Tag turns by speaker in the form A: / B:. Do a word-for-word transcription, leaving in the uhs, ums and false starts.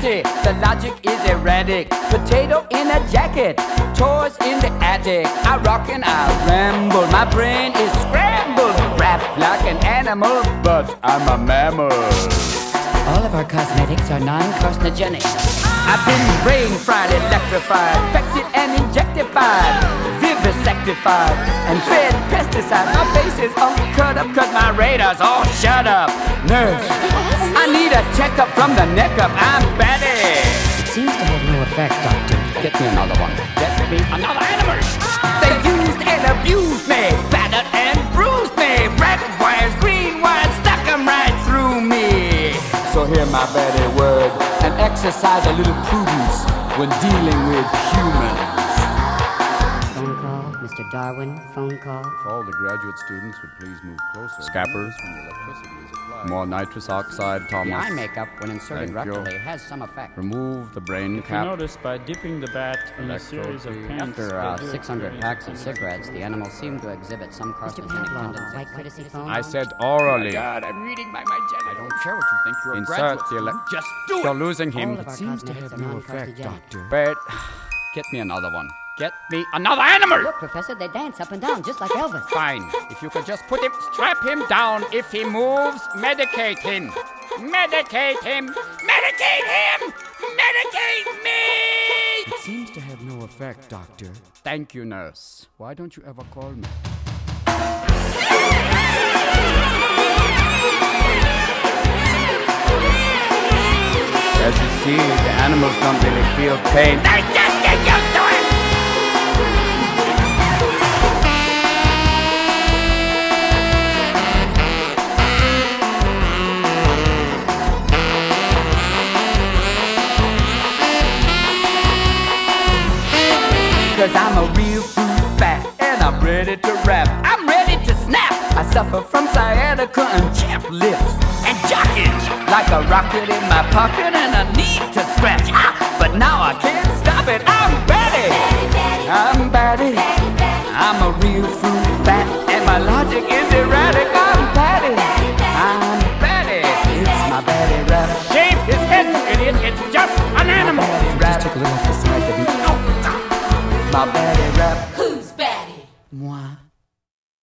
A: batty, the logic is erratic. Potato in a jacket, toys in the attic. I rock and I ramble, my brain is scrambled. Rap like an animal, but I'm a mammal. All of our cosmetics are non-carcinogenic. I've been brain fried, electrified, infected and injectified, vivisectified, and fed pesticide. My face is all cut up cause my radar's all shut up. Nurse, I need a checkup from the neck up. I'm batty.
B: It seems to have no effect, Doctor.
A: Get me another one. Get me another animal. They used and abused me, battered and bruised me. Red wires, green wires, stuck them right through me. So hear my batty word and exercise a little prudence when dealing with humans.
B: Phone call, Mister Darwin, phone call.
C: If all the graduate students would please move closer.
A: Scappers.
C: When the electricity is applied.
A: More nitrous oxide, Thomas.
B: The eye makeup, when inserted
A: Thank you.
B: rectally, has some effect.
A: Remove the brain
D: If you
A: cap.
D: notice, by dipping the bat in a series of pants,
B: After uh,
D: they do
B: six hundred
D: experience
B: packs of
D: a
B: cigarettes, the animals seem to exhibit some
E: Mister
B: carcinogenic
E: Pavlov,
B: tendencies.
E: white courtesy phone.
A: I said orally.
F: God, I'm reading my my genitals. I don't care what you think. You're a
A: Insert
F: graduate.
A: the elect.
F: Just do
A: You're
F: it.
A: losing him.
E: All of our cosmetics are non-carcinogenic.
A: But get me another one. Get me another animal.
E: Look, Professor, they dance up and down just like Elvis.
A: Fine. If you could just put him, strap him down. If he moves, medicate him. Medicate him. Medicate him. Medicate me.
C: It seems to have no effect, Doctor.
A: Thank you, nurse. Why don't you ever call me? As you see, the animals don't really feel pain. They just get used to it! Cause I'm a real fruit bat, and I'm ready to rap. I'm ready to snap. I suffer from sciatica and chapped lips and jockage like a rocket in my pocket, and I need to scratch. Ah, but now I can't stop it. I'm batty. I'm batty. I'm a real fruit bat, and my logic is erratic.